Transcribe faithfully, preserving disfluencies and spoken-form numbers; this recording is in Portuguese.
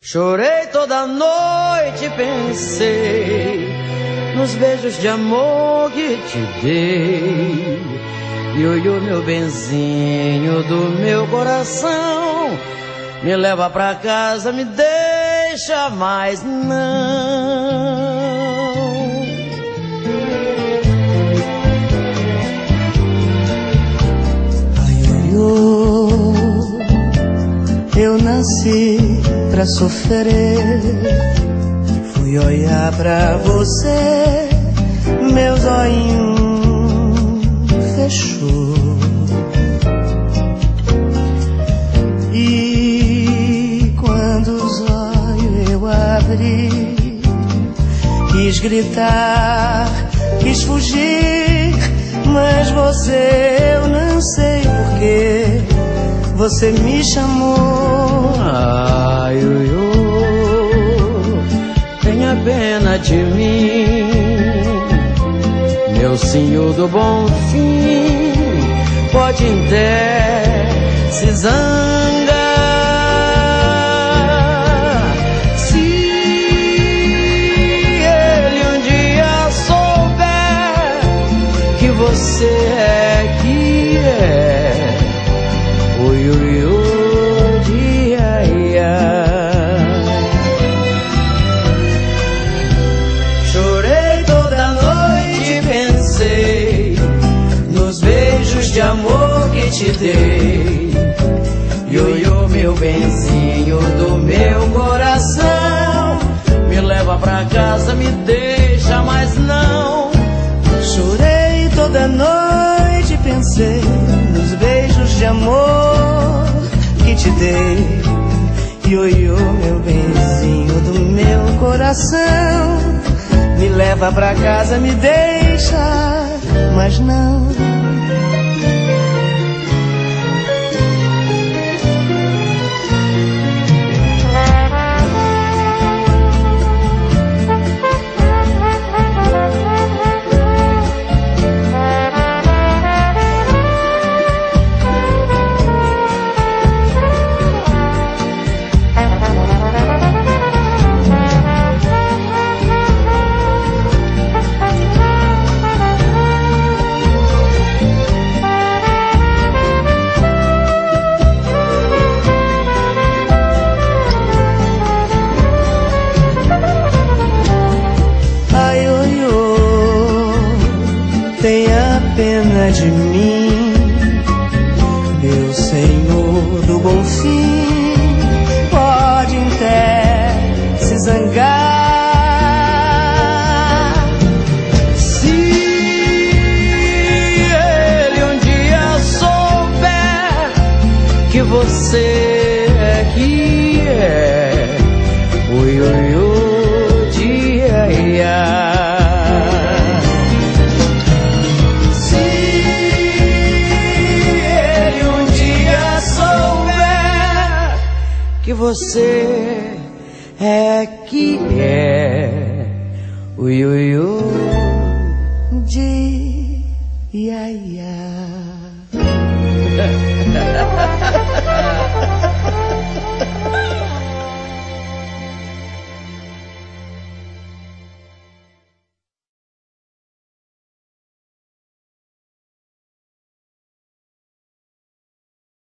Chorei toda noite, pensei nos beijos de amor que te dei. Ioiô, meu benzinho do meu coração, me leva pra casa, me deixa mais não. Ai, ioiô, eu nasci pra sofrer. Fui olhar pra você, meu zoinho fechou. E quando os olhos eu abri, quis gritar, quis fugir, mas você, eu não sei porquê, você me chamou. Ai, ioiô, tenha pena de mim, meu senhor do bom fim, pode até se zangar. Se ele um dia souber que você é que é o ioiô de Iaia. Chorei toda noite, pensei nos beijos de amor que te dei. Ioiô, meu benzinho do meu coração, me leva pra casa, me deixa mais não. Chorei toda noite, pensei nos beijos de amor que te dei. Ioiô, meu benzinho do meu coração, me leva pra casa, me deixa, mas não. Tenha pena de mim, meu senhor do bom fim, pode até se zangar. Se ele um dia souber que você é que é o ioiô de Iaia. Que você é que é o ioiô de Iaia.